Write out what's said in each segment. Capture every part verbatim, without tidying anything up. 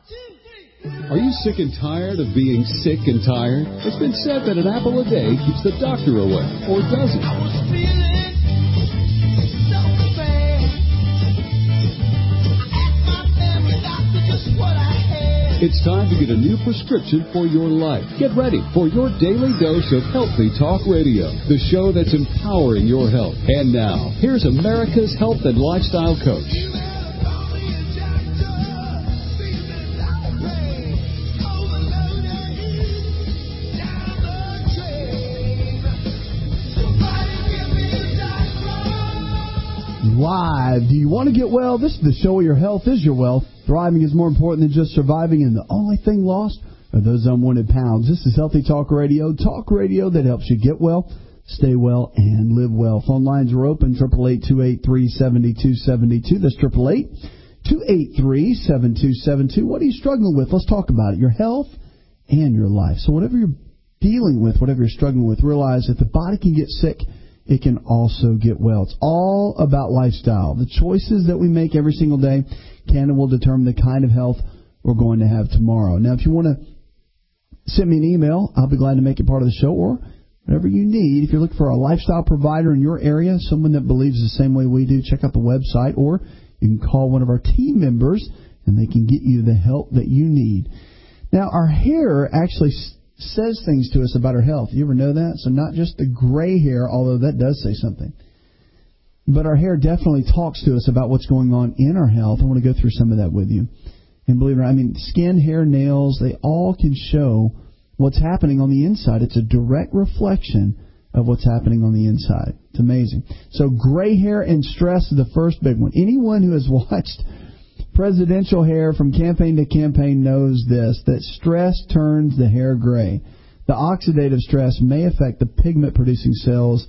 Are you sick and tired of being sick and tired? It's been said that an apple a day keeps the doctor away, or does it? It's time to get a new prescription for your life. Get ready for your daily dose of Healthy Talk Radio, the show that's empowering your health. And now, here's America's health and lifestyle coach. Live. Do you want to get well? This is the show where your health is your wealth. Thriving is more important than just surviving, and the only thing lost are those unwanted pounds. This is Healthy Talk Radio, talk radio that helps you get well, stay well, and live well. Phone lines are open, eight eight eight, two eight three, seven two seven two. That's eight eight eight, two eight three, seven two seven two. What are you struggling with? Let's talk about it. Your health and your life. So whatever you're dealing with, whatever you're struggling with, realize that the body can get sick. It can also get well. It's all about lifestyle. The choices that we make every single day can and will determine the kind of health we're going to have tomorrow. Now, if you want to send me an email, I'll be glad to make it part of the show, or whatever you need. If you're looking for a lifestyle provider in your area, someone that believes the same way we do, check out the website, or you can call one of our team members, and they can get you the help that you need. Now, our hair actually says things to us about our health. You ever know that? So not just the gray hair, although that does say something. But our hair definitely talks to us about what's going on in our health. I want to go through some of that with you. And believe it or not, I mean, skin, hair, nails, they all can show what's happening on the inside. It's a direct reflection of what's happening on the inside. It's amazing. So gray hair and stress is the first big one. Anyone who has watched presidential hair from campaign to campaign knows this, that stress turns the hair gray. The oxidative stress may affect the pigment-producing cells,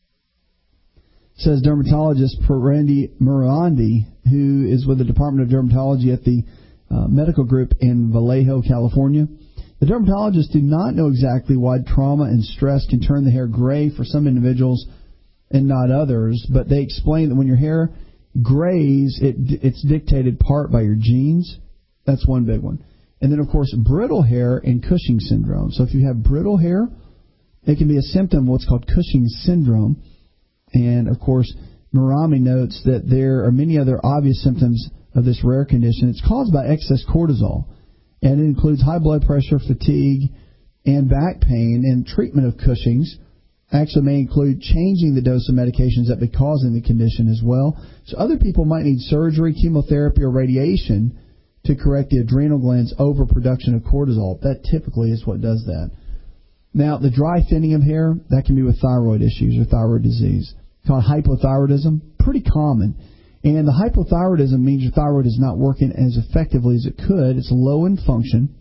says dermatologist Randy Murandi, who is with the Department of Dermatology at the uh, medical group in Vallejo, California. The dermatologists do not know exactly why trauma and stress can turn the hair gray for some individuals and not others, but they explain that when your hair grays, it, it's dictated part by your genes. That's one big one. And then, of course, brittle hair and Cushing syndrome. So if you have brittle hair, it can be a symptom of what's called Cushing syndrome. And, of course, Murami notes that there are many other obvious symptoms of this rare condition. It's caused by excess cortisol, and it includes high blood pressure, fatigue, and back pain. And treatment of Cushing's actually may include changing the dose of medications that be causing the condition as well. So other people might need surgery, chemotherapy, or radiation to correct the adrenal gland's overproduction of cortisol. That typically is what does that. Now, the dry thinning of hair, that can be with thyroid issues or thyroid disease. It's called hypothyroidism, pretty common. And the hypothyroidism means your thyroid is not working as effectively as it could. It's low in function.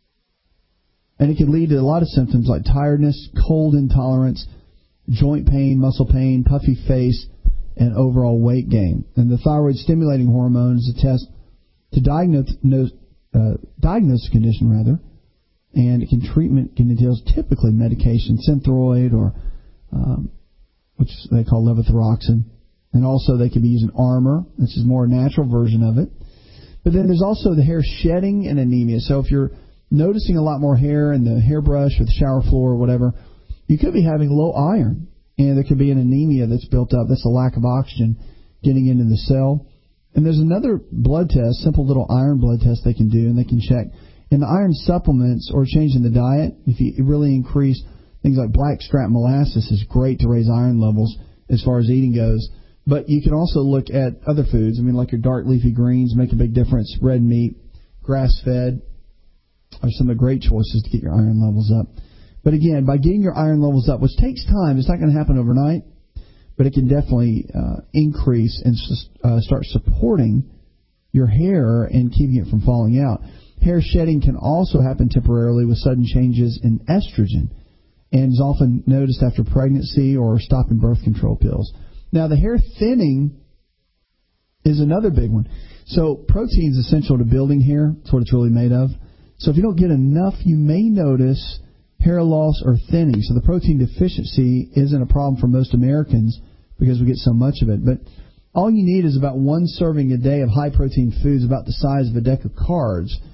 And it can lead to a lot of symptoms like tiredness, cold intolerance, joint pain, muscle pain, puffy face, and overall weight gain. And the thyroid-stimulating hormone is a test to diagnose, uh, diagnose the condition, rather. And it can treatment can entails typically medication, Synthroid, or um, which they call levothyroxine. And also they can be using Armour. This is a more natural version of it. But then there's also the hair shedding and anemia. So if you're noticing a lot more hair in the hairbrush or the shower floor or whatever, you could be having low iron, and there could be an anemia that's built up. That's a lack of oxygen getting into the cell. And there's another blood test, simple little iron blood test they can do, and they can check. And the iron supplements or changing the diet, if you really increase things like blackstrap molasses, is great to raise iron levels as far as eating goes. But you can also look at other foods. I mean, like your dark leafy greens make a big difference. Red meat, grass-fed are some of the great choices to get your iron levels up. But again, by getting your iron levels up, which takes time, it's not going to happen overnight, but it can definitely uh, increase and uh, start supporting your hair and keeping it from falling out. Hair shedding can also happen temporarily with sudden changes in estrogen, and is often noticed after pregnancy or stopping birth control pills. Now, the hair thinning is another big one. So protein is essential to building hair. That's what it's really made of. So if you don't get enough, you may notice hair loss or thinning. So the protein deficiency isn't a problem for most Americans because we get so much of it. But all you need is about one serving a day of high-protein foods about the size of a deck of cards.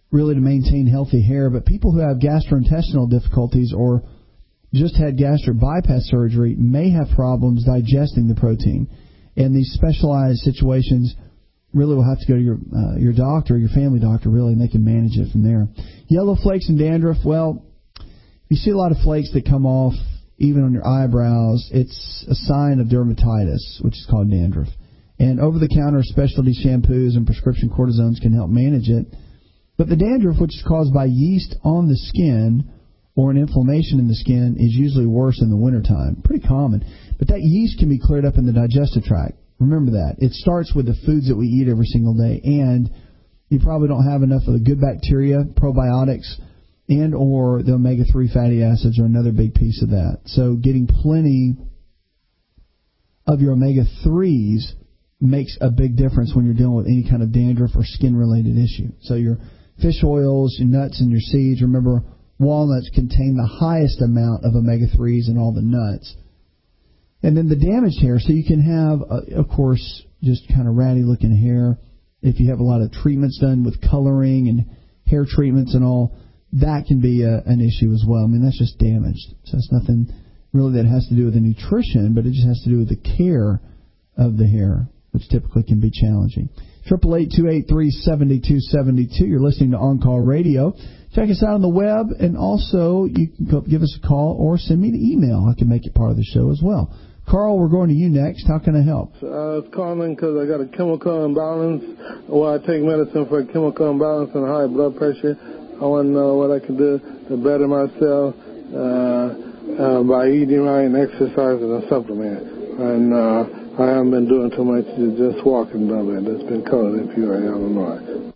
really to maintain healthy hair. But people who have gastrointestinal difficulties or just had gastric bypass surgery may have problems digesting the protein. And these specialized situations really will have to go to your uh, your doctor, your family doctor, really, and they can manage it from there. Yellow flakes and dandruff, well, you see a lot of flakes that come off even on your eyebrows. It's a sign of dermatitis, which is called dandruff. And over-the-counter specialty shampoos and prescription cortisones can help manage it. But the dandruff, which is caused by yeast on the skin or an inflammation in the skin, is usually worse in the wintertime. Pretty common. But that yeast can be cleared up in the digestive tract. Remember that. It starts with the foods that we eat every single day. And you probably don't have enough of the good bacteria, probiotics, and or the omega three fatty acids are another big piece of that. So getting plenty of your omega threes makes a big difference when you're dealing with any kind of dandruff or skin-related issue. So your fish oils, your nuts, and your seeds. Remember, walnuts contain the highest amount of omega threes in all the nuts. And then the damaged hair. So you can have, uh, of course, just kind of ratty-looking hair. If you have a lot of treatments done with coloring and hair treatments and all, that can be a, an issue as well. I mean, that's just damaged. So it's nothing really that has to do with the nutrition, but it just has to do with the care of the hair, which typically can be challenging. triple eight, two eight three, seven two seven two. You're listening to On Call Radio. Check us out on the web, and also you can go, give us a call or send me an email. I can make it part of the show as well. Carl, we're going to you next. How can I help? I was calling because I got a chemical imbalance. Well, I take medicine for a chemical imbalance and high blood pressure. I want to know what I can do to better myself uh, uh, by eating right and exercising and supplement. And uh, I haven't been doing too much, just walking a little bit. It's been cold in Peoria, Illinois.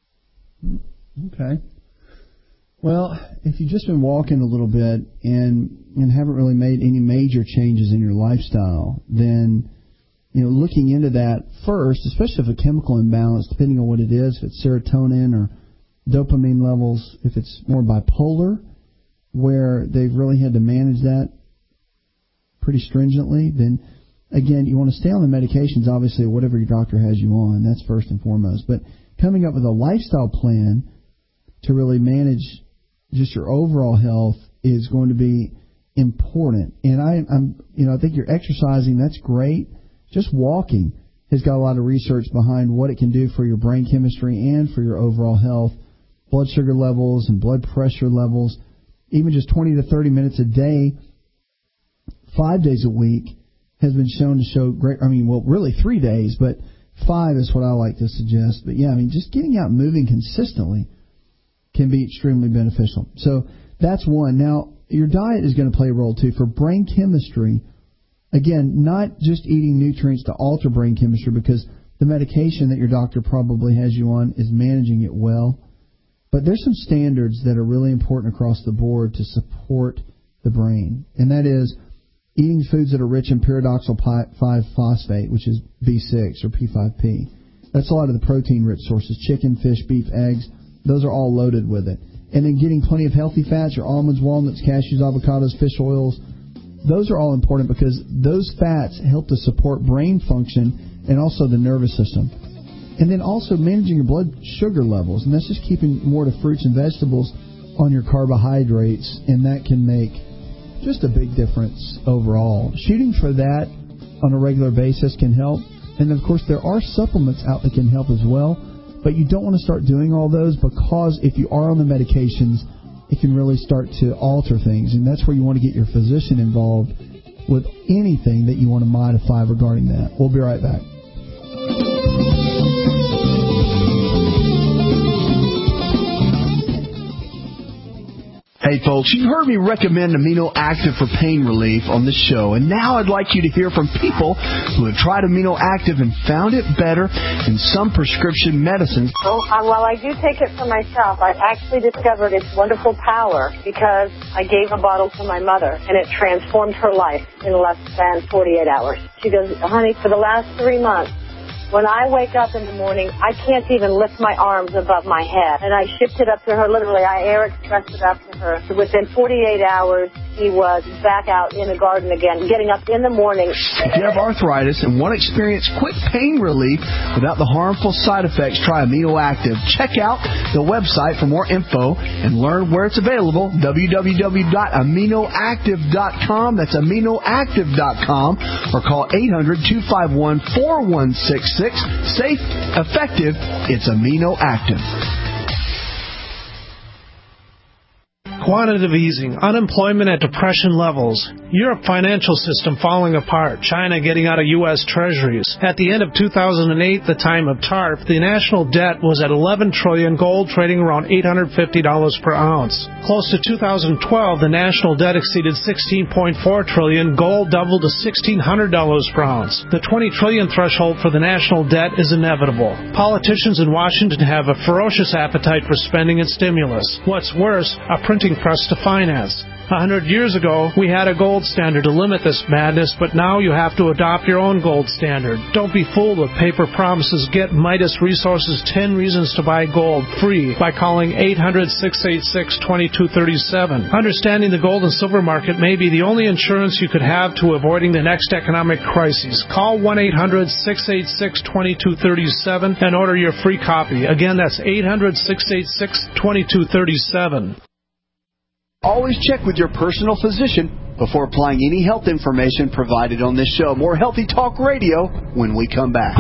Okay. Well, if you've just been walking a little bit and and haven't really made any major changes in your lifestyle, then, you know, looking into that first, especially if a chemical imbalance, depending on what it is, if it's serotonin or dopamine levels, if it's more bipolar, where they've really had to manage that pretty stringently, then, again, you want to stay on the medications, obviously, whatever your doctor has you on. That's first and foremost. But coming up with a lifestyle plan to really manage just your overall health is going to be important. And I, I'm, you know, I think you're exercising. That's great. Just walking has got a lot of research behind what it can do for your brain chemistry and for your overall health, blood sugar levels and blood pressure levels. Even just twenty to thirty minutes a day, five days a week, has been shown to show great. I mean, well, really three days, but five is what I like to suggest. But yeah, I mean, just getting out and moving consistently can be extremely beneficial. So that's one. Now, your diet is going to play a role, too. For brain chemistry, again, not just eating nutrients to alter brain chemistry, because the medication that your doctor probably has you on is managing it well. But there's some standards that are really important across the board to support the brain, and that is eating foods that are rich in pyridoxal five phosphate, which is B six or P five P. That's a lot of the protein-rich sources, chicken, fish, beef, eggs. Those are all loaded with it. And then getting plenty of healthy fats, your almonds, walnuts, cashews, avocados, fish oils. Those are all important because those fats help to support brain function and also the nervous system. And then also managing your blood sugar levels. And that's just keeping more to fruits and vegetables on your carbohydrates. And that can make just a big difference overall. Shooting for that on a regular basis can help. And, of course, there are supplements out that can help as well. But you don't want to start doing all those because if you are on the medications, it can really start to alter things. And that's where you want to get your physician involved with anything that you want to modify regarding that. We'll be right back. Hey folks, you've heard me recommend Amino Active for pain relief on this show, and now I'd like you to hear from people who have tried Amino Active and found it better than some prescription medicines. Well, uh, while I do take it for myself, I've actually discovered its wonderful power because I gave a bottle to my mother, and it transformed her life in less than forty-eight hours. She goes, honey, for the last three months, when I wake up in the morning, I can't even lift my arms above my head. And I shipped it up to her, literally. I air expressed it up to her. So within forty-eight hours, he was back out in the garden again, getting up in the morning. If you have arthritis and want to experience quick pain relief without the harmful side effects, try Amino Active. Check out the website for more info and learn where it's available, w w w dot amino active dot com. That's amino active dot com, or call eight hundred, two five one, four one six six. Safe, effective, it's Amino Active. Quantitative easing, unemployment at depression levels, Europe financial system falling apart, China getting out of U S treasuries. At the end of two thousand eight, the time of TARP, the national debt was at eleven trillion dollars, gold trading around eight hundred fifty dollars per ounce. Close to two thousand twelve, the national debt exceeded sixteen point four trillion dollars, gold doubled to sixteen hundred dollars per ounce. The twenty trillion dollars threshold for the national debt is inevitable. Politicians in Washington have a ferocious appetite for spending and stimulus. What's worse, a printing press to finance. A hundred years ago, we had a gold standard to limit this madness, but now you have to adopt your own gold standard. Don't be fooled with paper promises. Get Midas Resources ten Reasons to Buy Gold free by calling eight hundred, six eight six, two two three seven. Understanding the gold and silver market may be the only insurance you could have to avoiding the next economic crisis. Call one eight hundred, six eight six, two two three seven and order your free copy. Again, that's eight hundred, six eight six, two two three seven. Always check with your personal physician before applying any health information provided on this show. More Healthy Talk Radio when we come back.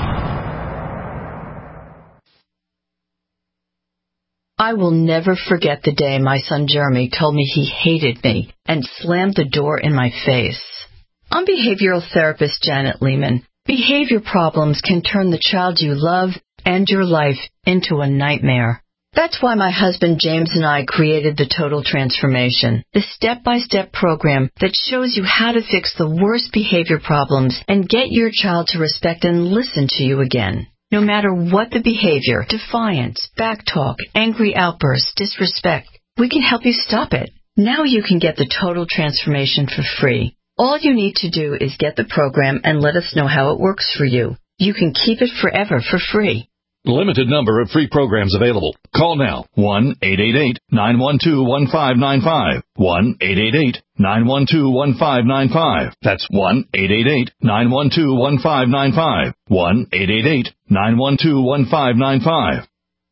I will never forget the day my son Jeremy told me he hated me and slammed the door in my face. I'm behavioral therapist Janet Lehman. Behavior problems can turn the child you love and your life into a nightmare. That's why my husband James and I created the Total Transformation, the step-by-step program that shows you how to fix the worst behavior problems and get your child to respect and listen to you again. No matter what the behavior, defiance, backtalk, angry outbursts, disrespect, we can help you stop it. Now you can get the Total Transformation for free. All you need to do is get the program and let us know how it works for you. You can keep it forever for free. Limited number of free programs available. Call now, one eight eight eight, nine one two, one five nine five, one eight eight eight, nine one two, one five nine five. That's one eight eight eight, nine one two, one five nine five, one eight eight eight, nine one two, one five nine five.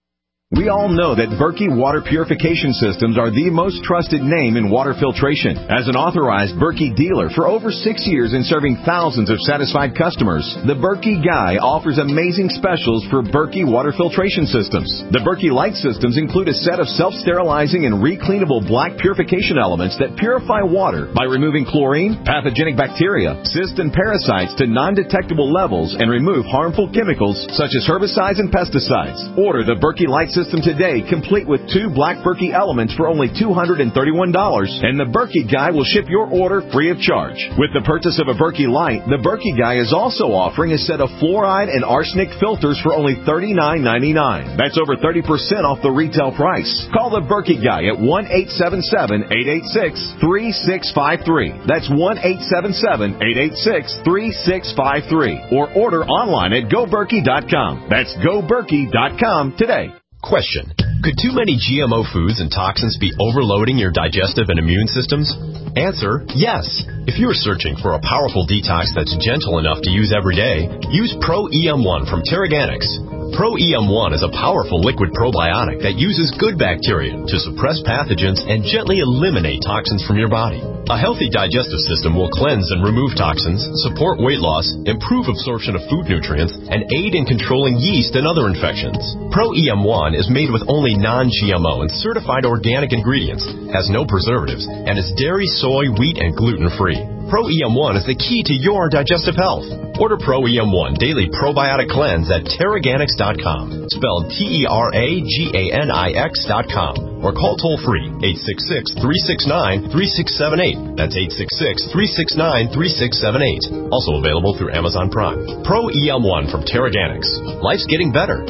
We all know that Berkey Water Purification Systems are the most trusted name in water filtration. As an authorized Berkey dealer for over six years and serving thousands of satisfied customers, the Berkey Guy offers amazing specials for Berkey Water Filtration Systems. The Berkey Light Systems include a set of self-sterilizing and recleanable black purification elements that purify water by removing chlorine, pathogenic bacteria, cysts, and parasites to non-detectable levels and remove harmful chemicals such as herbicides and pesticides. Order the Berkey Light System System today, complete with two black Berkey elements for only two hundred thirty-one dollars, and the Berkey Guy will ship your order free of charge. With the purchase of a Berkey Light, the Berkey Guy is also offering a set of fluoride and arsenic filters for only thirty-nine ninety-nine. That's over thirty percent off the retail price. Call the Berkey Guy at one eight seven seven, eight eight six, three six five three. That's one eight seven seven, eight eight six, three six five three. Or order online at go berkey dot com. That's go berkey dot com today. Question. Could too many G M O foods and toxins be overloading your digestive and immune systems? Answer, yes. If you are searching for a powerful detox that's gentle enough to use every day, use Pro E M one from Terraganics. Pro E M one is a powerful liquid probiotic that uses good bacteria to suppress pathogens and gently eliminate toxins from your body. A healthy digestive system will cleanse and remove toxins, support weight loss, improve absorption of food nutrients, and aid in controlling yeast and other infections. Pro E M one is made with only non-G M O and certified organic ingredients, has no preservatives, and is dairy, soy, wheat, and gluten-free. Pro E M one is the key to your digestive health. Order Pro E M one Daily Probiotic Cleanse at Terraganics dot com, spelled T E R A G A N I X dot com, or call toll-free eight six six, three six nine, three six seven eight. That's eight six six, three six nine, three six seven eight. Also available through Amazon Prime. Pro E M one from Terraganics. Life's getting better.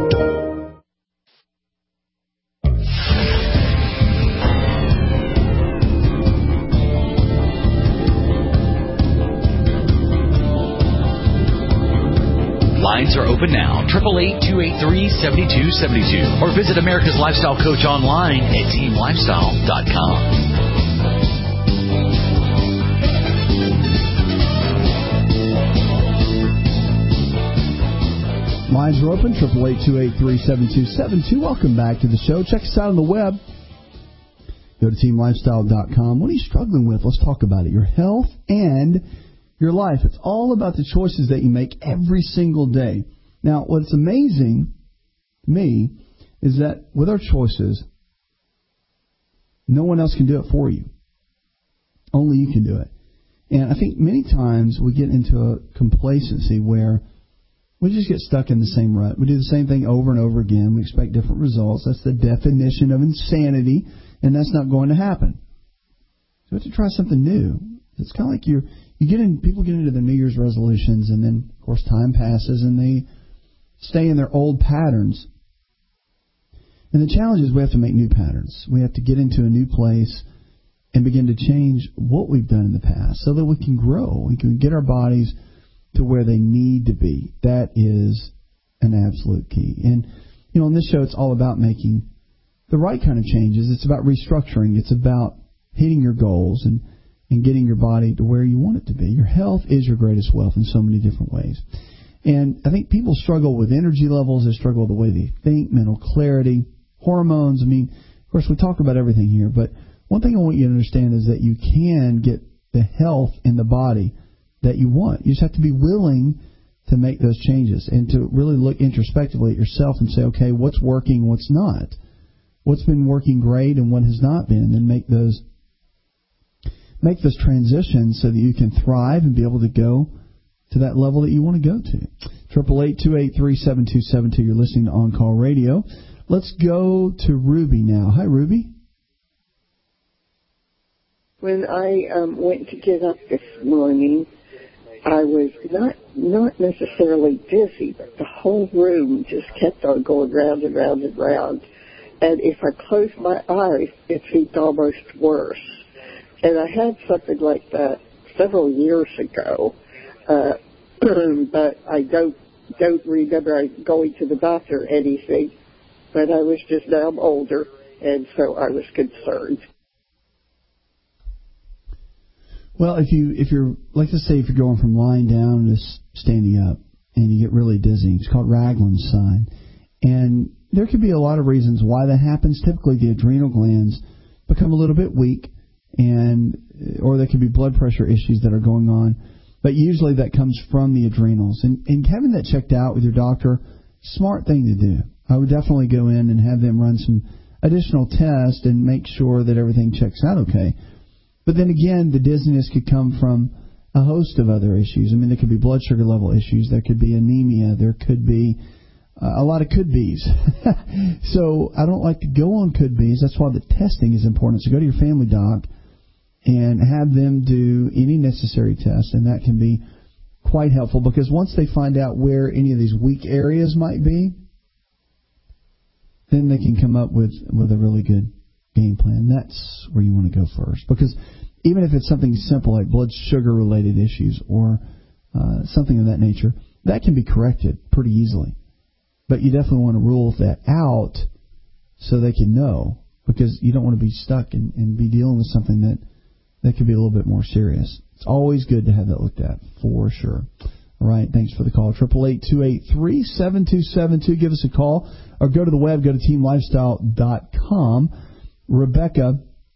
Lines are open now, eight eight eight, two eight three, seven two seven two, or visit America's Lifestyle Coach online at team lifestyle dot com. Lines are open, eight eight eight, two eight three, seven two seven two. Welcome back to the show. Check us out on the web. Go to team lifestyle dot com. What are you struggling with? Let's talk about it. Your health and your life. It's all about the choices that you make every single day. Now, what's amazing to me is that with our choices, no one else can do it for you. Only you can do it. And I think many times we get into a complacency where we just get stuck in the same rut. We do the same thing over and over again. We expect different results. That's the definition of insanity, and that's not going to happen. So we have to try something new. It's kind of like you're, you get in, people get into their New Year's resolutions, and then, of course, time passes, and they stay in their old patterns. And the challenge is we have to make new patterns. We have to get into a new place and begin to change what we've done in the past so that we can grow. We can get our bodies to where they need to be. That is an absolute key. And, you know, on this show, it's all about making the right kind of changes. It's about restructuring. It's about hitting your goals and, and getting your body to where you want it to be. Your health is your greatest wealth in so many different ways. And I think people struggle with energy levels. They struggle with the way they think, mental clarity, hormones. I mean, of course, we talk about everything here, but one thing I want you to understand is that you can get the health in the body that you want. You just have to be willing to make those changes and to really look introspectively at yourself and say, okay, what's working, what's not? What's been working great and what has not been? And then make those make those transitions so that you can thrive and be able to go to that level that you want to go to. eight eight eight, two eight three, seven two seven two. You're listening to On Call Radio. Let's go to Ruby now. Hi, Ruby. When I um, went to get up this morning, I was not not necessarily dizzy, but the whole room just kept on going round and round and round. And if I closed my eyes, it seemed almost worse. And I had something like that several years ago, uh, but I don't don't remember going to the doctor or anything. But I was just now I'm older, and so I was concerned. Well, if you if you're like let's say if you're going from lying down to standing up and you get really dizzy, it's called Ragland's sign, and there could be a lot of reasons why that happens. Typically, the adrenal glands become a little bit weak, and or there could be blood pressure issues that are going on, but usually that comes from the adrenals. And, and having that checked out with your doctor, smart thing to do. I would definitely go in and have them run some additional tests and make sure that everything checks out okay. But then again, the dizziness could come from a host of other issues. I mean, there could be blood sugar level issues. There could be anemia. There could be uh, a lot of could-be's. So I don't like to go on could-be's. That's why the testing is important. So go to your family doc and have them do any necessary tests, and that can be quite helpful because once they find out where any of these weak areas might be, then they can come up with, with a really good game plan. That's where you want to go first, because even if it's something simple like blood sugar related issues or uh, something of that nature, that can be corrected pretty easily. But you definitely want to rule that out so they can know, because you don't want to be stuck and, and be dealing with something that, that could be a little bit more serious. It's always good to have that looked at, for sure. All right, thanks for the call. eight eight eight, two eight three, seven two seven two. Give us a call or go to the web, go to team lifestyle dot com. Rebecca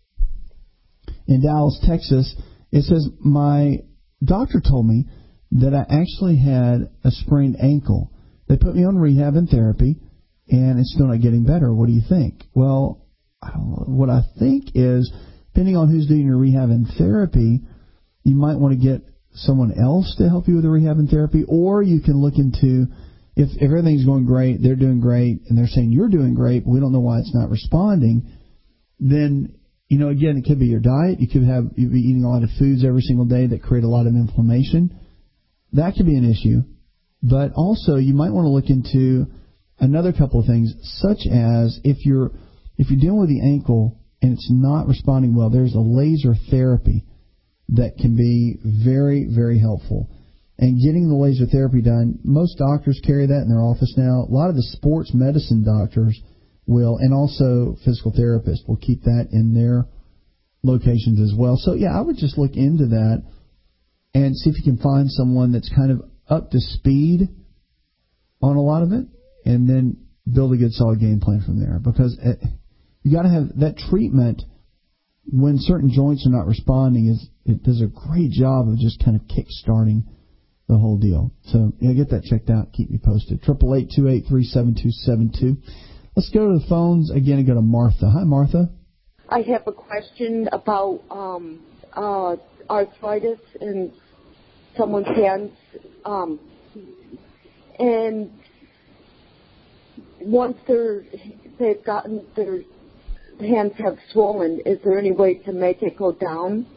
in Dallas, Texas, it says, my doctor told me that I actually had a sprained ankle. They put me on rehab and therapy, and it's still not getting better. What do you think? Well, what I think is, depending on who's doing your rehab and therapy, you might want to get someone else to help you with the rehab and therapy, or you can look into, if, if everything's going great, they're doing great, and they're saying you're doing great, but we don't know why it's not responding, then, you know, again, it could be your diet. You could have you be eating a lot of foods every single day that create a lot of inflammation. That could be an issue. But also, you might want to look into another couple of things, such as if you're if you're dealing with the ankle and it's not responding well, there's a laser therapy that can be very, very helpful. And getting the laser therapy done, most doctors carry that in their office now. A lot of the sports medicine doctors will, and also physical therapists will keep that in their locations as well. So, yeah, I would just look into that and see if you can find someone that's kind of up to speed on a lot of it, and then build a good solid game plan from there. Because it, you got to have that treatment when certain joints are not responding. Is it does a great job of just kind of kick-starting the whole deal. So yeah, get that checked out. Keep me posted. Triple eight two eight three seven two seven two. Let's go to the phones again and go to Martha. Hi, Martha. I have a question about um, uh, arthritis in someone's hands. Um, and once they're, they've gotten their hands have swollen, is there any way to make it go down?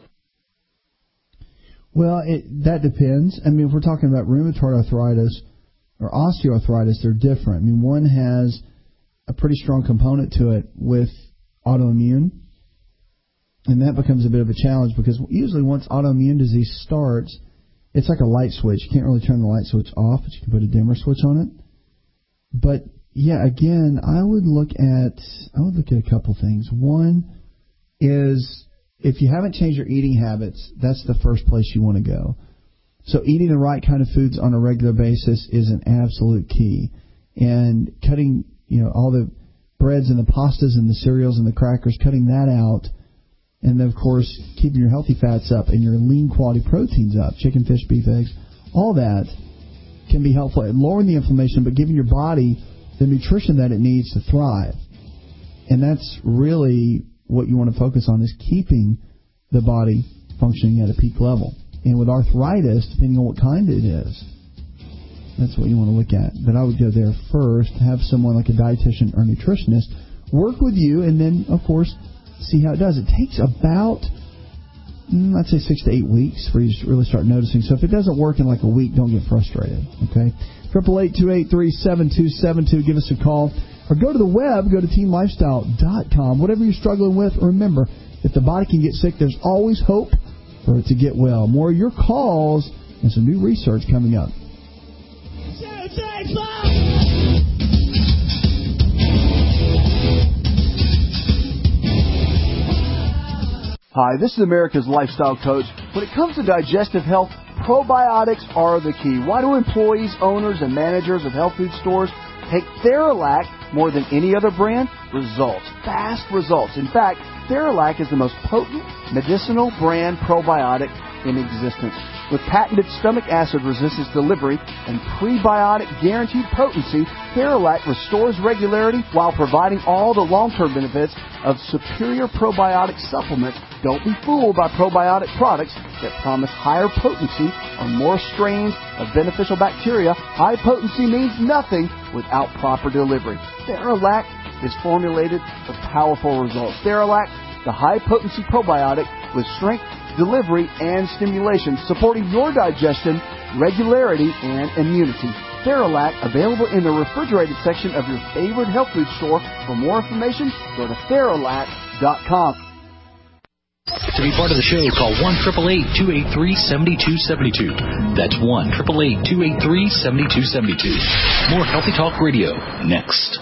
Well, it, that depends. I mean, if we're talking about rheumatoid arthritis or osteoarthritis, they're different. I mean, one has a pretty strong component to it with autoimmune, and that becomes a bit of a challenge because usually once autoimmune disease starts, it's like a light switch. You can't really turn the light switch off, but you can put a dimmer switch on it. But yeah, again, I would look at I would look at a couple things. One is if you haven't changed your eating habits, that's the first place you want to go. So eating the right kind of foods on a regular basis is an absolute key. And cutting, you know, all the breads and the pastas and the cereals and the crackers, cutting that out. And then, of course, keeping your healthy fats up and your lean quality proteins up, chicken, fish, beef, eggs, all that can be helpful in lowering the inflammation, but giving your body the nutrition that it needs to thrive. And that's really what you want to focus on, is keeping the body functioning at a peak level. And with arthritis, depending on what kind it is, that's what you want to look at. But I would go there first, have someone like a dietitian or nutritionist work with you, and then, of course, see how it does. It takes about, I'd say, six to eight weeks for you to really start noticing. So if it doesn't work in like a week, don't get frustrated, okay? Triple eight two eight three seven two seven two. Give us a call. Or go to the web, go to team lifestyle dot com. Whatever you're struggling with, remember, if the body can get sick, there's always hope for it to get well. More of your calls and some new research coming up. Hi, this is America's Lifestyle Coach. When it comes to digestive health, probiotics are the key. Why do employees, owners, and managers of health food stores take Theralac more than any other brand? Results. Fast results. In fact, Theralac is the most potent medicinal brand probiotic in existence. With patented stomach acid resistance delivery and prebiotic guaranteed potency, Theralac restores regularity while providing all the long-term benefits of superior probiotic supplements. Don't be fooled by probiotic products that promise higher potency or more strains of beneficial bacteria. High potency means nothing without proper delivery. Theralac is formulated for powerful results. Theralac, the high-potency probiotic with strength, delivery, and stimulation, supporting your digestion, regularity, and immunity. Theralac, available in the refrigerated section of your favorite health food store. For more information, go to Theralac dot com. To be part of the show, call one eight eight eight, two eight three, seven two seven two. That's one eight eight eight, two eight three, seven two seven two. More Healthy Talk Radio next.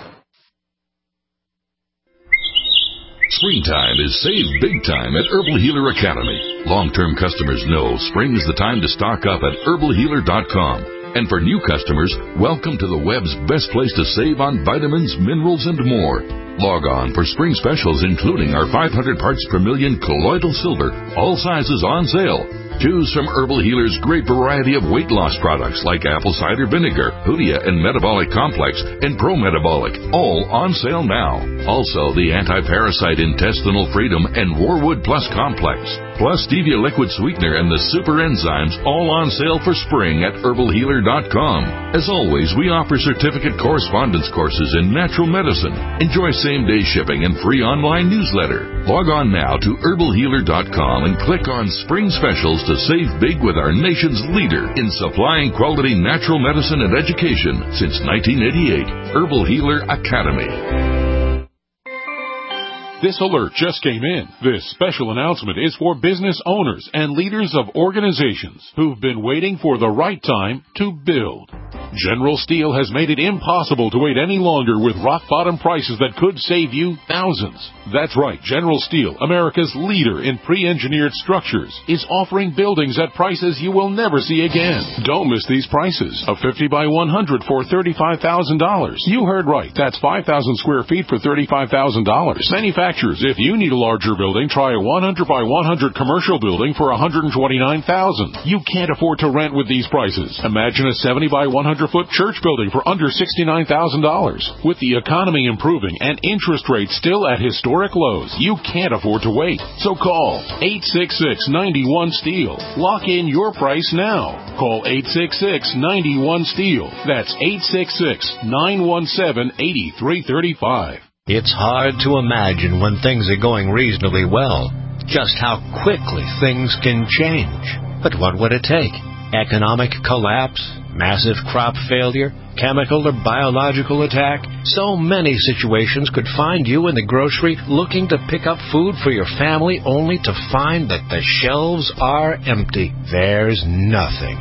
Springtime is save big time at Herbal Healer Academy. Long-term customers know spring is the time to stock up at herbal healer dot com. And for new customers, welcome to the web's best place to save on vitamins, minerals, and more. Log on for spring specials, including our five hundred parts per million colloidal silver, all sizes on sale. Choose from Herbal Healer's great variety of weight loss products like apple cider vinegar, Hoodia and Metabolic Complex, and Pro Metabolic, all on sale now. Also, the Anti-Parasite Intestinal Freedom and Warwood Plus Complex, plus Stevia Liquid Sweetener and the Super Enzymes, all on sale for spring at herbal healer dot com. As always, we offer certificate correspondence courses in natural medicine. Enjoy same-day shipping and free online newsletter. Log on now to herbal healer dot com and click on Spring Specials to save big with our nation's leader in supplying quality natural medicine and education since nineteen eighty-eight, Herbal Healer Academy. This alert just came in. This special announcement is for business owners and leaders of organizations who've been waiting for the right time to build. General Steel has made it impossible to wait any longer with rock-bottom prices that could save you thousands. That's right, General Steel, America's leader in pre-engineered structures, is offering buildings at prices you will never see again. Don't miss these prices. A fifty by one hundred for thirty-five thousand dollars. You heard right. That's five thousand square feet for thirty-five thousand dollars. Manufacturers, if you need a larger building, try a one hundred by one hundred commercial building for one hundred twenty-nine thousand dollars. You can't afford to rent with these prices. Imagine a seventy by one hundred foot church building for under sixty-nine thousand dollars. With the economy improving and interest rates still at historic lows, you can't afford to wait. So call eight six six, nine one, STEEL. Lock in your price now. Call eight six six, nine one, STEEL. That's eight six six, nine one seven, eight three three five. It's hard to imagine when things are going reasonably well, just how quickly things can change. But what would it take? Economic collapse? Massive crop failure? Chemical or biological attack? So many situations could find you in the grocery looking to pick up food for your family only to find that the shelves are empty. There's nothing.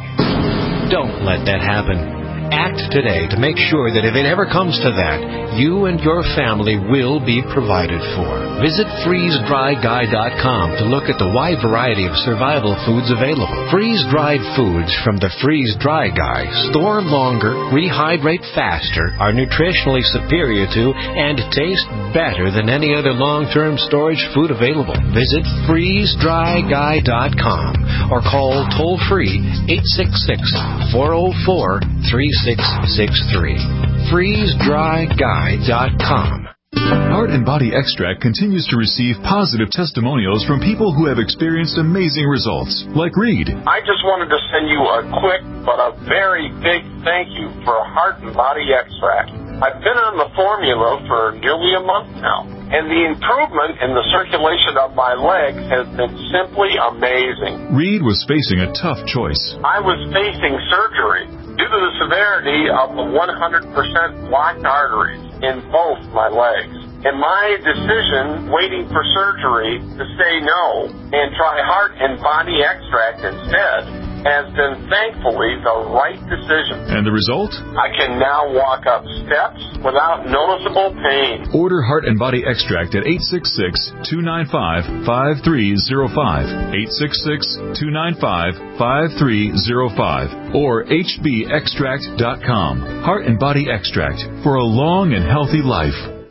Don't let that happen. Act today to make sure that if it ever comes to that, you and your family will be provided for. Visit freeze dry guy dot com to look at the wide variety of survival foods available. Freeze-dried foods from the Freeze Dry Guy store longer, rehydrate faster, are nutritionally superior to, and taste better than any other long-term storage food available. Visit freeze dry guy dot com or call toll-free eight six six, four oh four, three six six three. freeze dry guy dot com. Heart and Body Extract continues to receive positive testimonials from people who have experienced amazing results, like Reed. I just wanted to send you a quick but a very big thank you for Heart and Body Extract. I've been on the formula for nearly a month now, and the improvement in the circulation of my legs has been simply amazing. Reed was facing a tough choice. I was facing surgery due to the severity of the one hundred percent blocked arteries in both my legs. And my decision, waiting for surgery, to say no and try Heart and Body Extract instead, has been thankfully the right decision. And the result? I can now walk up steps without noticeable pain. Order Heart and Body Extract at eight six six, two nine five, five three zero five, eight six six, two nine five, five three zero five, or h b extract dot com. Heart and Body Extract for a long and healthy life.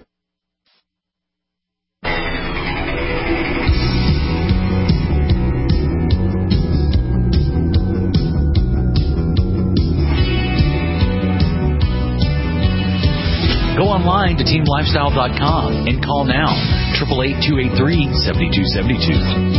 Go online to team lifestyle dot com and call now, eight eight eight, two eight three, seven two seven two.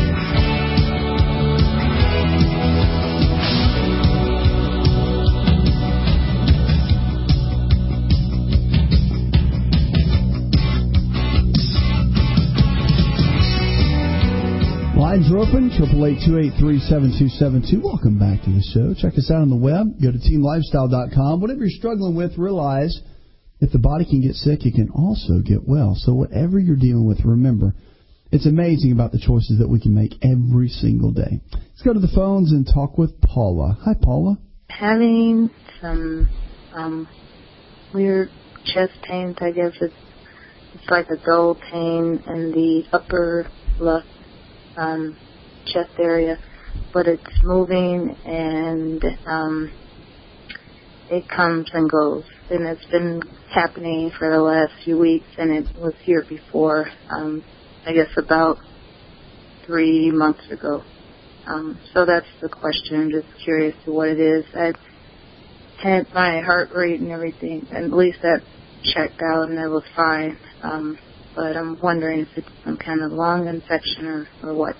Lines are open, eight eight eight, two eight three, seven two seven two. Welcome back to the show. Check us out on the web. Go to team lifestyle dot com. Whatever you're struggling with, realize if the body can get sick, it can also get well. So whatever you're dealing with, remember, it's amazing about the choices that we can make every single day. Let's go to the phones and talk with Paula. Hi, Paula. Having some um, weird chest pains, I guess. It's, it's like a dull pain in the upper left um, chest area, but it's moving and um, it comes and goes. And it's been happening for the last few weeks, and it was here before, um, I guess about three months ago. Um, so that's the question. I'm just curious to what it is. I had my heart rate and everything, and at least that checked out, and that was fine. Um, but I'm wondering if it's some kind of lung infection or, or what.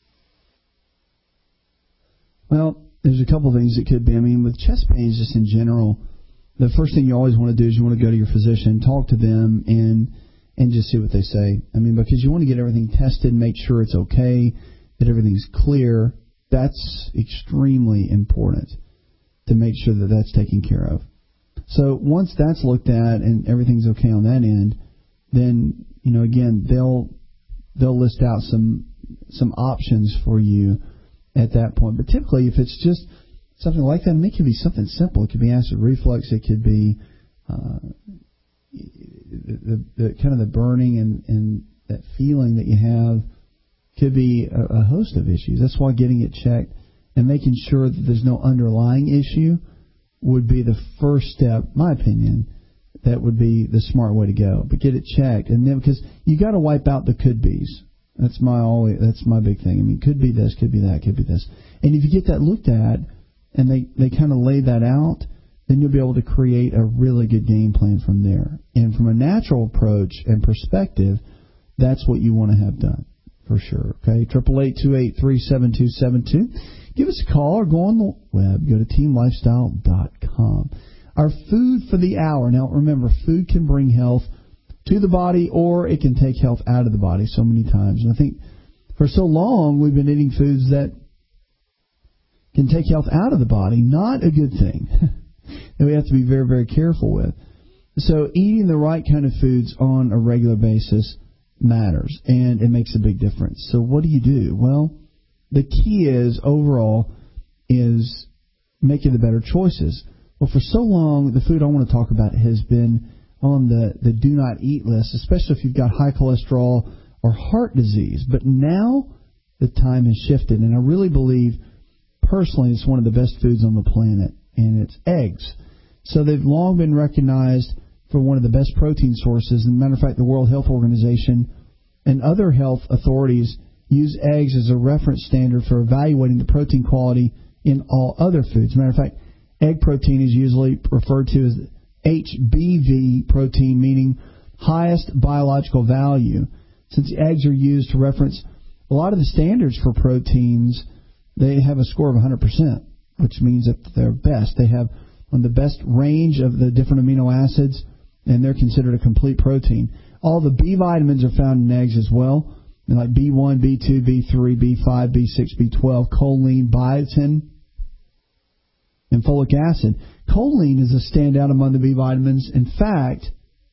Well, there's a couple things it could be. I mean, with chest pains just in general, the first thing you always want to do is you want to go to your physician, talk to them, and and just see what they say. I mean, because you want to get everything tested, make sure it's okay, that everything's clear. That's extremely important to make sure that that's taken care of. So once that's looked at and everything's okay on that end, then, you know, again, they'll they'll list out some some options for you at that point. But typically, if it's just something like that. I mean, it could be something simple. It could be acid reflux. It could be uh, the, the kind of the burning and, and that feeling that you have. Could be a, a host of issues. That's why getting it checked and making sure that there's no underlying issue would be the first step, my opinion. That would be the smart way to go. But get it checked, and then because you got to wipe out the could be's. That's my always. That's my big thing. I mean, could be this, could be that, could be this. And if you get that looked at, and they they kind of lay that out, then you'll be able to create a really good game plan from there. And from a natural approach and perspective, that's what you want to have done. For sure. Okay, triple eight two eight three seven two seven two. Give us a call or go on the web. Go to team lifestyle dot com. Our food for the hour. Now, remember, food can bring health to the body, or it can take health out of the body so many times. And I think for so long we've been eating foods that can take health out of the body. Not a good thing. And we have to be very, very careful with. So eating the right kind of foods on a regular basis matters, and it makes a big difference. So what do you do? Well, the key is overall is making the better choices. Well, for so long, the food I want to talk about has been on the, the do not eat list, especially if you've got high cholesterol or heart disease. But now the time has shifted, and I really believe personally it's one of the best foods on the planet, and it's eggs. So they've long been recognized for one of the best protein sources. As a matter of fact, the World Health Organization and other health authorities use eggs as a reference standard for evaluating the protein quality in all other foods. As a matter of fact, egg protein is usually referred to as H B V protein, meaning highest biological value. Since eggs are used to reference a lot of the standards for proteins, they have a score of one hundred percent, which means that they're best. They have on the best range of the different amino acids, and they're considered a complete protein. All the B vitamins are found in eggs as well, and like B one, B two, B three, B five, B six, B twelve, choline, biotin, and folic acid. Choline is a standout among the B vitamins. In fact,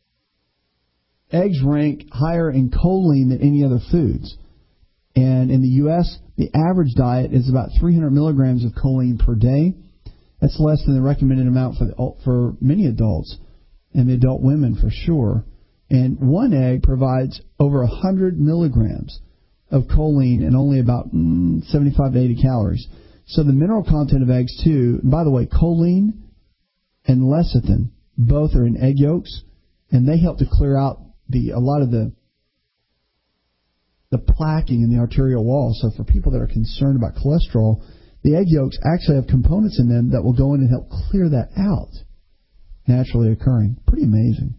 eggs rank higher in choline than any other foods. And in the U S, the average diet is about three hundred milligrams of choline per day. That's less than the recommended amount for the, for many adults, and the adult women for sure. And one egg provides over one hundred milligrams of choline and only about mm, seventy-five to eighty calories. So the mineral content of eggs, too, and by the way, choline and lecithin, both are in egg yolks, and they help to clear out the a lot of the the plaquing in the arterial wall. So for people that are concerned about cholesterol, the egg yolks actually have components in them that will go in and help clear that out, naturally occurring. Pretty amazing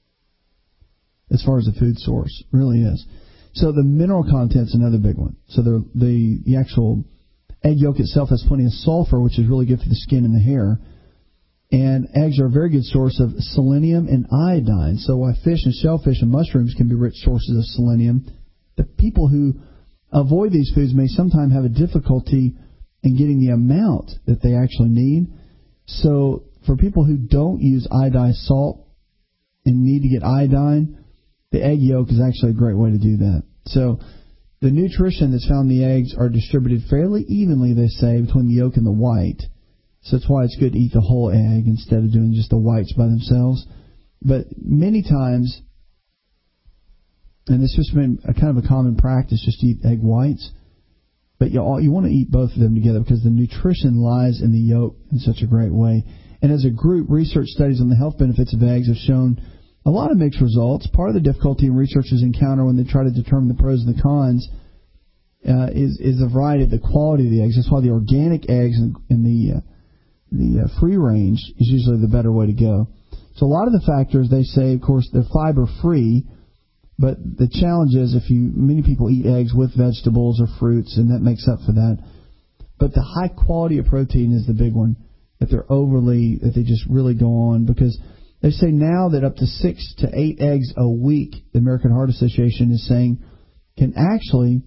as far as the food source. Really is. So the mineral content's another big one. So the, the the actual egg yolk itself has plenty of sulfur, which is really good for the skin and the hair. And eggs are a very good source of selenium and iodine. So while fish and shellfish and mushrooms can be rich sources of selenium, the people who avoid these foods may sometimes have a difficulty in getting the amount that they actually need. So for people who don't use iodized salt and need to get iodine, the egg yolk is actually a great way to do that. So the nutrition that's found in the eggs are distributed fairly evenly, they say, between the yolk and the white. So that's why it's good to eat the whole egg instead of doing just the whites by themselves. But many times, and it's just been a kind of a common practice just to eat egg whites, but you, you want to eat both of them together because the nutrition lies in the yolk in such a great way. And as a group, research studies on the health benefits of eggs have shown a lot of mixed results. Part of the difficulty researchers encounter when they try to determine the pros and the cons uh, is is a variety of the quality of the eggs. That's why the organic eggs and, and the uh, the uh, free range is usually the better way to go. So a lot of the factors, they say, of course, they're fiber free, but the challenge is if you many people eat eggs with vegetables or fruits, and that makes up for that. But the high quality of protein is the big one that they're overly that they just really go on, because they say now that up to six to eight eggs a week, the American Heart Association is saying, can actually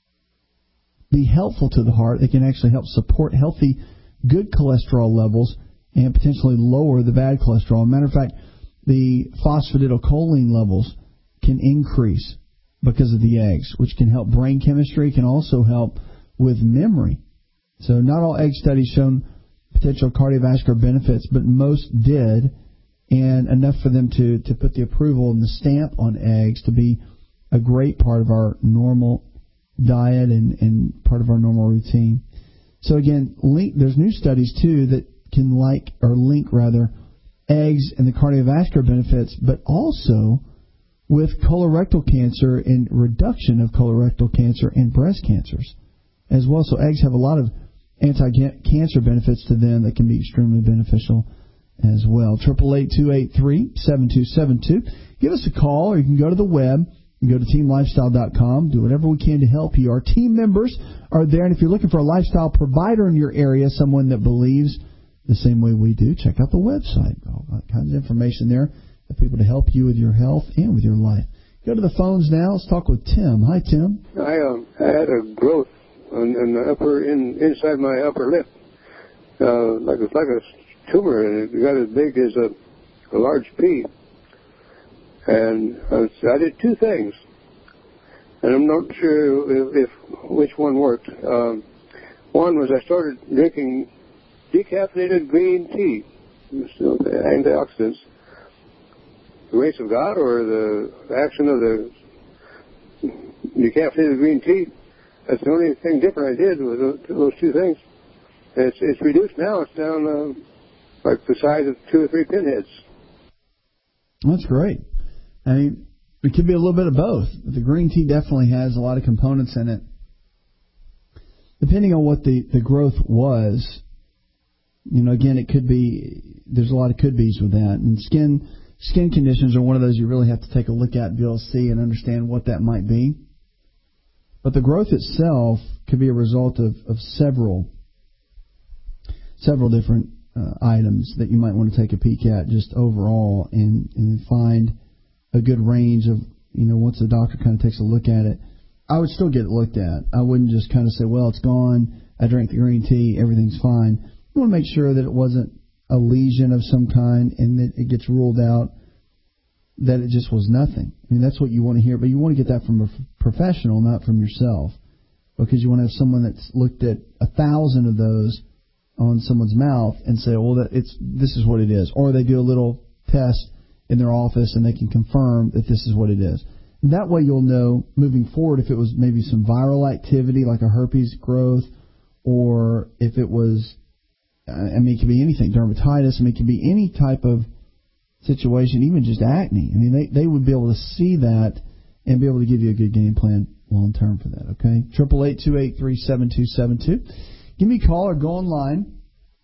be helpful to the heart. They can actually help support healthy, good cholesterol levels and potentially lower the bad cholesterol. As a matter of fact, the phosphatidylcholine levels can increase because of the eggs, which can help brain chemistry, can also help with memory. So not all egg studies shown potential cardiovascular benefits, but most did, and enough for them to, to put the approval and the stamp on eggs to be a great part of our normal diet and, and part of our normal routine. So again, link, there's new studies too that can like or link rather eggs and the cardiovascular benefits, but also with colorectal cancer and reduction of colorectal cancer and breast cancers as well. So eggs have a lot of anti-cancer benefits to them that can be extremely beneficial as well. eight eight eight, two eight three, seven two seven two. Give us a call, or you can go to the web. You can go to team lifestyle dot com. Do whatever we can to help you. Our team members are there, and if you're looking for a lifestyle provider in your area, someone that believes the same way we do, check out the website. All kinds of information there for people to help you with your health and with your life. Go to the phones now. Let's talk with Tim. Hi, Tim. I, um, I had a growth on, on the upper in, inside my upper lip, uh, like a, like a tumor, and it got as big as a, a large pea. And I, was, I did two things, and I'm not sure if, if which one worked. Um, one was I started drinking decaffeinated green tea, so the antioxidants. The grace of God or the action of the decaffeinated green tea. That's the only thing different I did was those two things. And it's, it's reduced now. It's down uh, like the size of two or three pinheads. That's great. I mean, it could be a little bit of both. The green tea definitely has a lot of components in it. Depending on what the, the growth was, you know, again, it could be, there's a lot of could-be's with that. And skin skin conditions are one of those you really have to take a look at and be able to see and understand what that might be. But the growth itself could be a result of, of several, several different uh, items that you might want to take a peek at just overall and, and find a good range of, you know, once the doctor kind of takes a look at it. I would still get it looked at. I wouldn't just kind of say, well, it's gone, I drank the green tea, everything's fine. You want to make sure that it wasn't a lesion of some kind and that it gets ruled out, that it just was nothing. I mean, that's what you want to hear, but you want to get that from a professional, not from yourself, because you want to have someone that's looked at a thousand of those on someone's mouth and say, well, that it's this is what it is. Or they do a little test in their office and they can confirm that this is what it is. And that way you'll know moving forward if it was maybe some viral activity like a herpes growth, or if it was, I mean, it could be anything, dermatitis. I mean, it could be any type of situation, even just acne. I mean, they, they would be able to see that and be able to give you a good game plan long term for that, okay? eight eight eight, two eight three, seven two seven two. Give me a call or go online.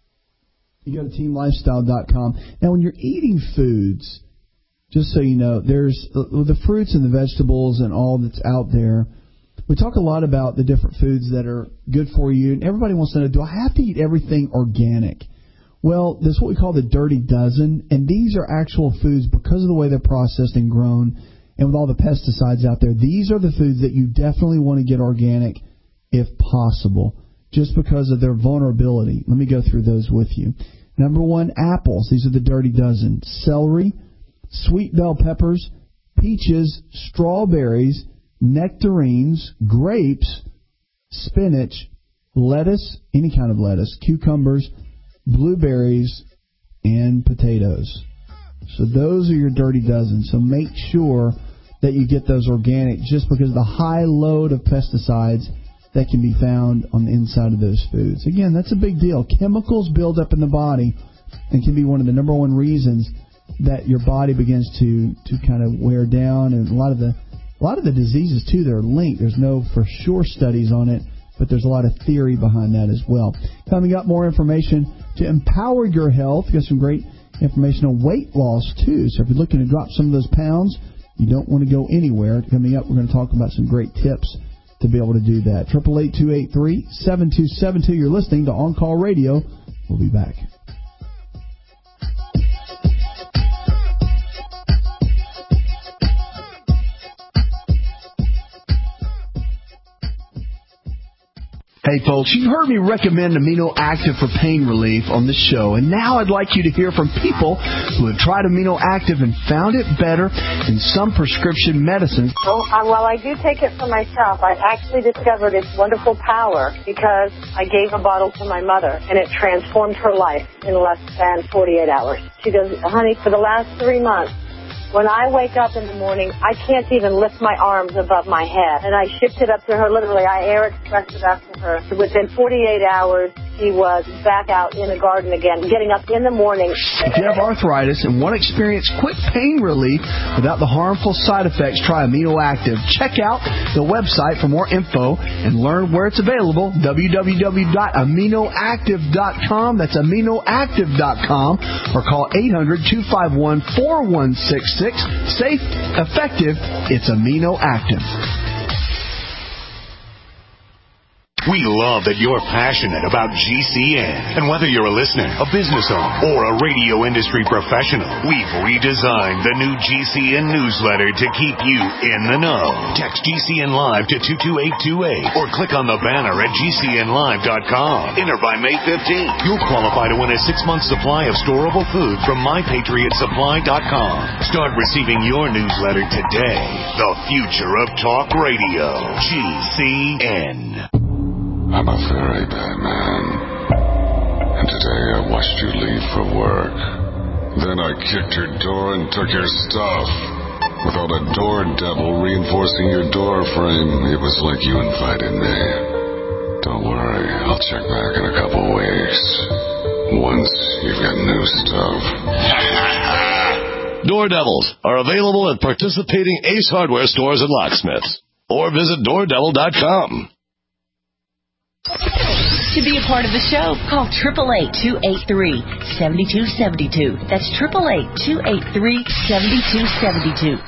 You go to team lifestyle dot com. Now, when you're eating foods, just so you know, there's the fruits and the vegetables and all that's out there. We talk a lot about the different foods that are good for you, and everybody wants to know, do I have to eat everything organic? Well, there's what we call the dirty dozen, and these are actual foods because of the way they're processed and grown, and with all the pesticides out there. These are the foods that you definitely want to get organic if possible, just because of their vulnerability. Let me go through those with you. Number one, apples. These are the dirty dozen. Celery, sweet bell peppers, peaches, strawberries, nectarines, grapes, spinach, lettuce, any kind of lettuce, cucumbers, blueberries, and potatoes. So those are your dirty dozen. So make sure that you get those organic just because of the high load of pesticides that can be found on the inside of those foods. Again, that's a big deal. Chemicals build up in the body and can be one of the number one reasons that your body begins to, to kind of wear down, and a lot of the a lot of the diseases too, they're linked. There's no for sure studies on it, but there's a lot of theory behind that as well. Coming up, more information to empower your health. Got some great information on weight loss too. So if you're looking to drop some of those pounds, you don't want to go anywhere. Coming up, we're going to talk about some great tips to be able to do that. eight eight eight, two eight three, seven two seven two. You're listening to On Call Radio. We'll be back. Hey folks, you've heard me recommend Amino Active for pain relief on the show, and now I'd like you to hear from people who have tried Amino Active and found it better than some prescription medicines. Well, uh, while I do take it for myself, I actually discovered its wonderful power because I gave a bottle to my mother, and it transformed her life in less than forty-eight hours. She goes, honey, for the last three months, when I wake up in the morning, I can't even lift my arms above my head. And I shipped it up to her, literally. I air expressed it up to her. Within forty-eight hours, she was back out in the garden again, getting up in the morning. If you have arthritis and want to experience quick pain relief without the harmful side effects, try Amino Active. Check out the website for more info and learn where it's available, w w w dot amino active dot com. That's amino active dot com. Or call eight hundred, two five one, four one six six. Safe, effective, it's Amino Active. We love that you're passionate about G C N. And whether you're a listener, a business owner, or a radio industry professional, we've redesigned the new G C N newsletter to keep you in the know. Text G C N Live to two two eight two eight or click on the banner at G C N live dot com. Enter by May fifteenth. You'll qualify to win a six-month supply of storable food from my patriot supply dot com. Start receiving your newsletter today. The future of talk radio. G C N. I'm a very bad man, and today I watched you leave for work. Then I kicked your door and took your stuff. Without a door devil reinforcing your door frame, it was like you invited me. Don't worry, I'll check back in a couple weeks. Once you've got new stuff. Door devils are available at participating Ace Hardware stores and locksmiths. Or visit door devil dot com. To be a part of the show, call eight eight eight, two eight three, seven two seven two. That's eight eight eight, two eight three, seven two seven two.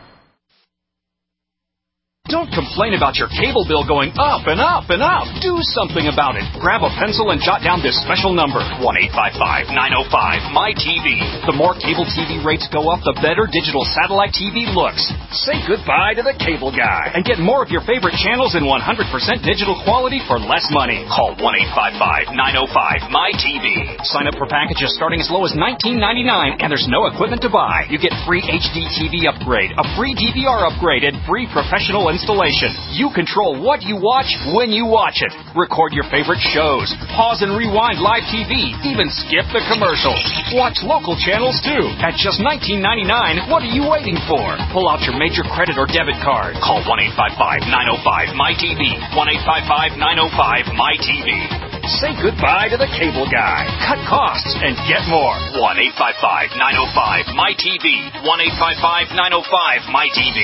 Don't complain about your cable bill going up and up and up. Do something about it. Grab a pencil and jot down this special number, one eight five five, nine oh five, M Y T V. The more cable T V rates go up, the better digital satellite T V looks. Say goodbye to the cable guy and get more of your favorite channels in one hundred percent digital quality for less money. Call one eight five five, nine oh five, M Y T V. Sign up for packages starting as low as nineteen ninety-nine, and there's no equipment to buy. You get free H D T V upgrade, a free D V R upgrade, and free professional installation. You control what you watch when you watch it. Record your favorite shows. Pause and rewind live T V. Even skip the commercials. Watch local channels too. At just nineteen ninety-nine, what are you waiting for? Pull out your major credit or debit card. Call one eight five five, nine oh five, M Y T V. one eight five five, nine oh five, M Y T V. Say goodbye to the cable guy. Cut costs and get more. one eight five five, nine oh five, M Y T V. one eight five five, nine oh five, M Y T V.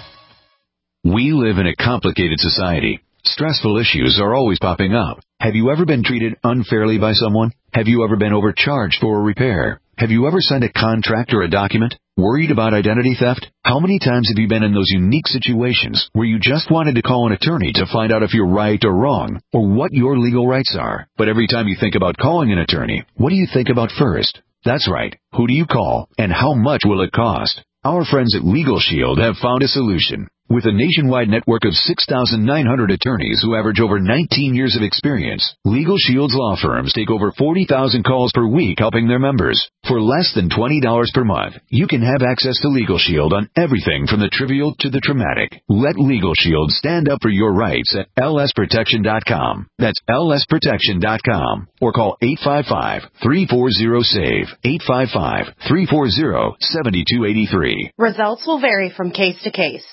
We live in a complicated society. Stressful issues are always popping up. Have you ever been treated unfairly by someone? Have you ever been overcharged for a repair? Have you ever signed a contract or a document? Worried about identity theft? How many times have you been in those unique situations where you just wanted to call an attorney to find out if you're right or wrong, or what your legal rights are? But every time you think about calling an attorney, what do you think about first? That's right. Who do you call, and how much will it cost? Our friends at Legal Shield have found a solution. With a nationwide network of six thousand nine hundred attorneys who average over nineteen years of experience, Legal Shield's law firms take over forty thousand calls per week helping their members. For less than twenty dollars per month, you can have access to Legal Shield on everything from the trivial to the traumatic. Let Legal Shield stand up for your rights at L S protection dot com. That's L S protection dot com. Or call eight five five, three four zero, S A V E, eight five five, three four zero, seven two eight three. Results will vary from case to case.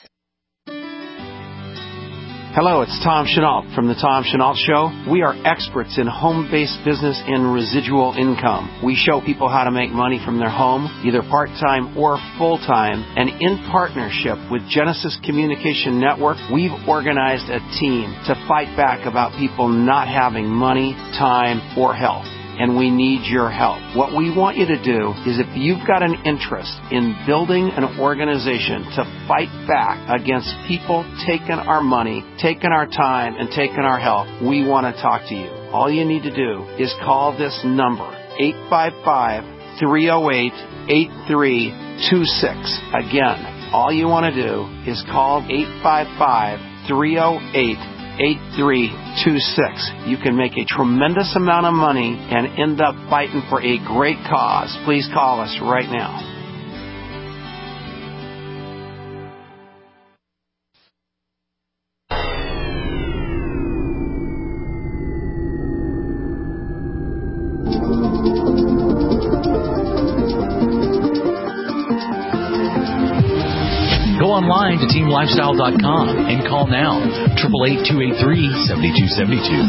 Hello, it's Tom Chenault from The Tom Chenault Show. We are experts in home-based business and residual income. We show people how to make money from their home, either part-time or full-time. And in partnership with Genesis Communication Network, we've organized a team to fight back about people not having money, time, or health. And we need your help. What we want you to do is if you've got an interest in building an organization to fight back against people taking our money, taking our time, and taking our health, we want to talk to you. All you need to do is call this number, eight five five, three oh eight, eight three two six. Again, all you want to do is call eight five five, three oh eight, eight three two six. You can make a tremendous amount of money and end up fighting for a great cause. Please call us right now. Go online to team lifestyle dot com and call now, eight eight eight, two eight three, seven two seven two.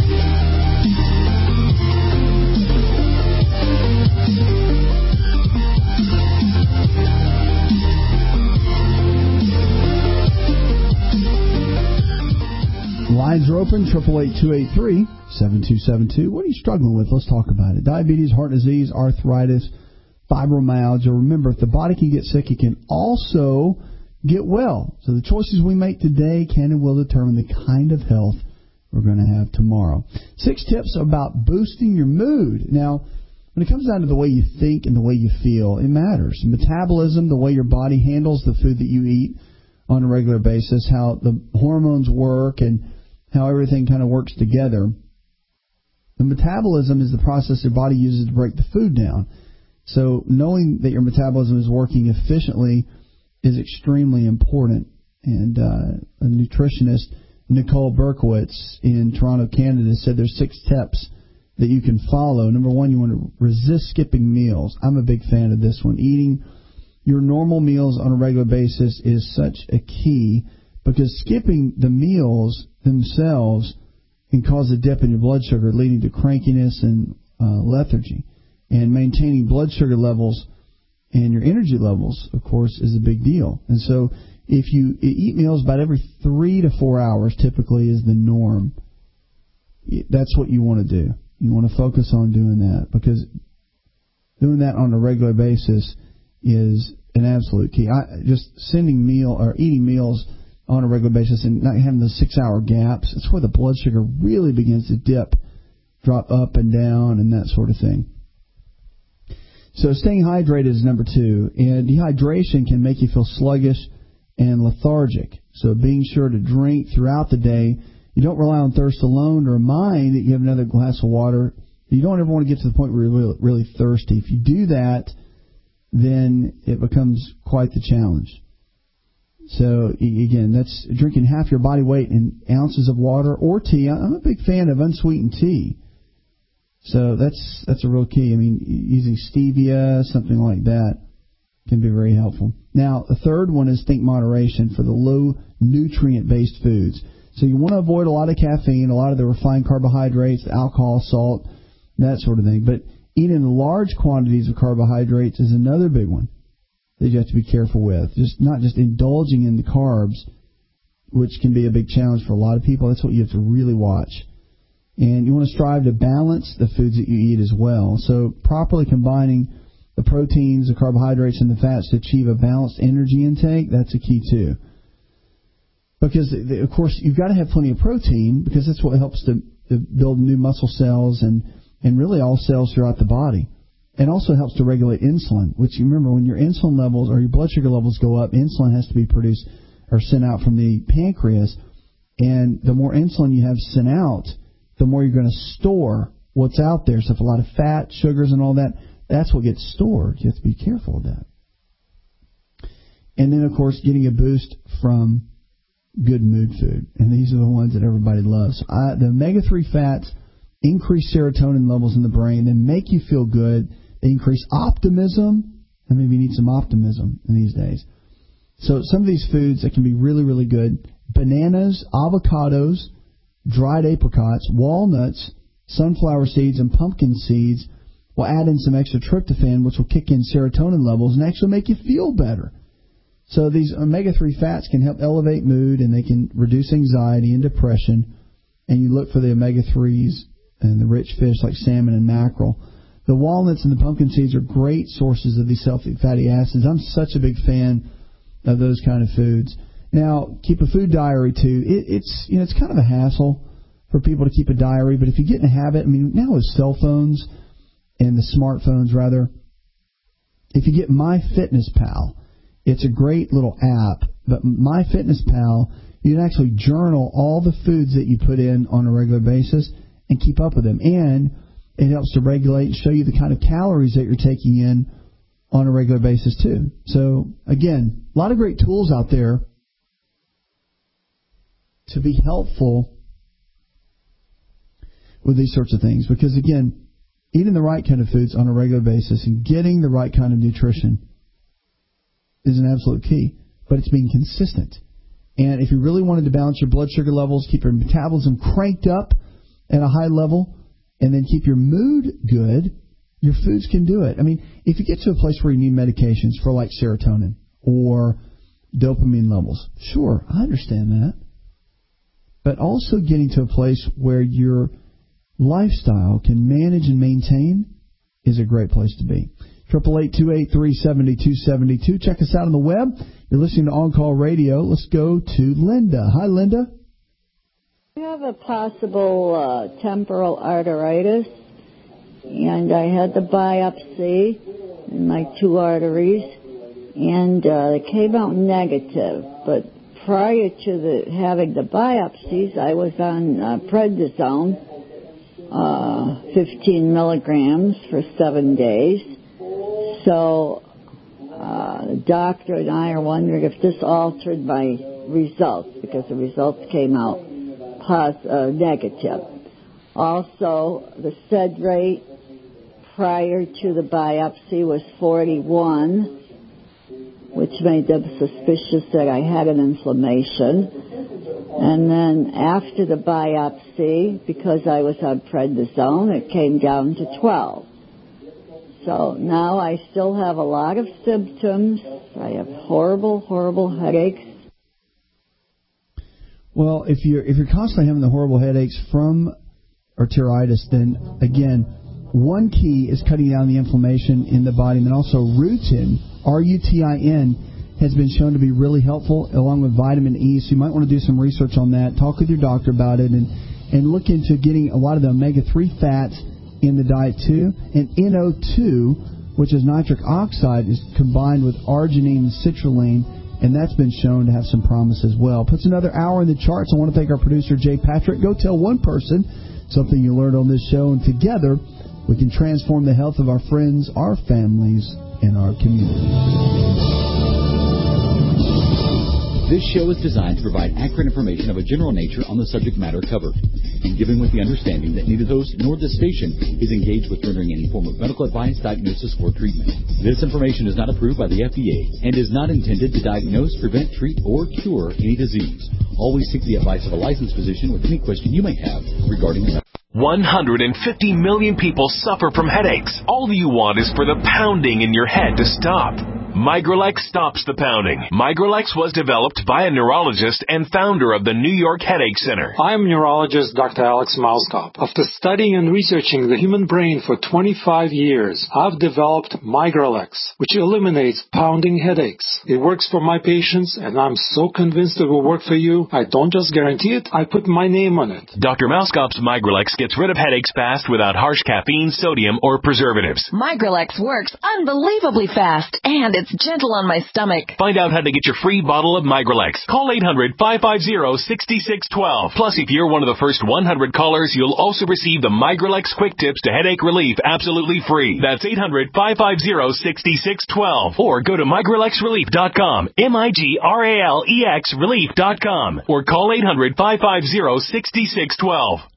Lines are open, eight eight eight, two eight three, seven two seven two. What are you struggling with? Let's talk about it. Diabetes, heart disease, arthritis, fibromyalgia. Remember, if the body can get sick, it can also get well. So the choices we make today can and will determine the kind of health we're going to have tomorrow. Six tips about boosting your mood. Now, when it comes down to the way you think and the way you feel, it matters. Metabolism, the way your body handles the food that you eat on a regular basis, how the hormones work and how everything kind of works together. The metabolism is the process your body uses to break the food down. So knowing that your metabolism is working efficiently is extremely important. And uh, a nutritionist, Nicole Berkowitz in Toronto, Canada, said there's six steps that you can follow. Number one, you want to resist skipping meals. I'm a big fan of this one. Eating your normal meals on a regular basis is such a key, because skipping the meals themselves can cause a dip in your blood sugar, leading to crankiness and uh, lethargy. And maintaining blood sugar levels and your energy levels, of course, is a big deal. And so if you eat meals about every three to four hours, typically is the norm, that's what you want to do. You want to focus on doing that, because doing that on a regular basis is an absolute key. I, just sending meal or eating meals on a regular basis and not having those six-hour gaps, that's where the blood sugar really begins to dip, drop up and down, and that sort of thing. So staying hydrated is number two. And dehydration can make you feel sluggish and lethargic. So being sure to drink throughout the day. You don't rely on thirst alone to remind that you have another glass of water. You don't ever want to get to the point where you're really, really thirsty. If you do that, then it becomes quite the challenge. So, again, that's drinking half your body weight in ounces of water or tea. I'm a big fan of unsweetened tea. So that's that's a real key. I mean, using stevia, something like that, can be very helpful. Now, the third one is think moderation for the low nutrient-based foods. So you want to avoid a lot of caffeine, a lot of the refined carbohydrates, alcohol, salt, that sort of thing. But eating large quantities of carbohydrates is another big one that you have to be careful with. Just not just indulging in the carbs, which can be a big challenge for a lot of people. That's what you have to really watch. And you want to strive to balance the foods that you eat as well. So properly combining the proteins, the carbohydrates, and the fats to achieve a balanced energy intake, that's a key too. Because, of course, you've got to have plenty of protein, because that's what helps to, to build new muscle cells and, and really all cells throughout the body. It also helps to regulate insulin, which, you remember, when your insulin levels or your blood sugar levels go up, insulin has to be produced or sent out from the pancreas. And the more insulin you have sent out, the more you're going to store what's out there. So if a lot of fat, sugars, and all that, that's what gets stored. You have to be careful of that. And then, of course, getting a boost from good mood food. And these are the ones that everybody loves. Uh, the omega three fats increase serotonin levels in the brain. They make you feel good. They increase optimism. And maybe you need some optimism in these days. So some of these foods that can be really, really good: bananas, avocados, dried apricots, walnuts, sunflower seeds, and pumpkin seeds will add in some extra tryptophan, which will kick in serotonin levels and actually make you feel better. So these omega three fats can help elevate mood, and they can reduce anxiety and depression. And you look for the omega threes and the rich fish like salmon and mackerel. The walnuts and the pumpkin seeds are great sources of these healthy fatty acids. I'm such a big fan of those kind of foods. Now, keep a food diary too. It, it's you know it's kind of a hassle for people to keep a diary, but if you get in a habit, I mean, now with cell phones and the smartphones rather, if you get MyFitnessPal, it's a great little app. But MyFitnessPal You can actually journal all the foods that you put in on a regular basis and keep up with them. And it helps to regulate and show you the kind of calories that you're taking in on a regular basis too. So again, a lot of great tools out there to be helpful with these sorts of things. Because again, eating the right kind of foods on a regular basis and getting the right kind of nutrition is an absolute key. But it's being consistent. And if you really wanted to balance your blood sugar levels, keep your metabolism cranked up at a high level, and then keep your mood good, your foods can do it. I mean, if you get to a place where you need medications for like serotonin or dopamine levels, sure, I understand that. But also getting to a place where your lifestyle can manage and maintain is a great place to be. Triple eight two eight three seventy two seventy two. Check us out on the web. You're listening to On Call Radio. Let's go to Linda. Hi, Linda. I have a possible uh, temporal arteritis, and I had the biopsy in my two arteries, and uh, it came out negative. But prior to the, having the biopsies, I was on uh, prednisone, uh, fifteen milligrams for seven days. So uh, the doctor and I are wondering if this altered my results, because the results came out pos- uh, negative. Also, the S E D rate prior to the biopsy was forty-one, which made them suspicious that I had an inflammation. And then after the biopsy, because I was on prednisone, it came down to twelve. So now I still have a lot of symptoms. I have horrible, horrible headaches. Well, if you're if you're constantly having the horrible headaches from arteritis, then again, one key is cutting down the inflammation in the body, and then also rutin, R U T I N, has been shown to be really helpful, along with vitamin E. So you might want to do some research on that. Talk with your doctor about it, and, and look into getting a lot of the omega three fats in the diet too. And N O two, which is nitric oxide, is combined with arginine and citrulline, and that's been shown to have some promise as well. Puts another hour in the charts. I want to thank our producer, Jay Patrick. Go tell one person something you learned on this show, and together we can transform the health of our friends, our families, and our community. This show is designed to provide accurate information of a general nature on the subject matter covered, and given with the understanding that neither host nor this station is engaged with rendering any form of medical advice, diagnosis, or treatment. This information is not approved by the F D A and is not intended to diagnose, prevent, treat, or cure any disease. Always seek the advice of a licensed physician with any question you may have regarding the one hundred fifty million people suffer from headaches. All you want is for the pounding in your head to stop. Migralex stops the pounding. Migralex was developed by a neurologist and founder of the New York Headache Center. I'm neurologist Doctor Alex Mauskop. After studying and researching the human brain for twenty-five years, I've developed Migralex, which eliminates pounding headaches. It works for my patients, and I'm so convinced it will work for you. I don't just guarantee it, I put my name on it. Doctor Mauskop's Migralex gets rid of headaches fast without harsh caffeine, sodium, or preservatives. Migralex works unbelievably fast, and it's gentle on my stomach. Find out how to get your free bottle of Migralex. Call eight hundred, five five zero, six six one two. Plus, if you're one of the first one hundred callers, you'll also receive the Migralex Quick Tips to Headache Relief absolutely free. That's eight hundred, five five zero, six six one two. Or go to migralex relief dot com, M I G R A L E X relief dot com. Or call eight hundred, five five zero, six six one two.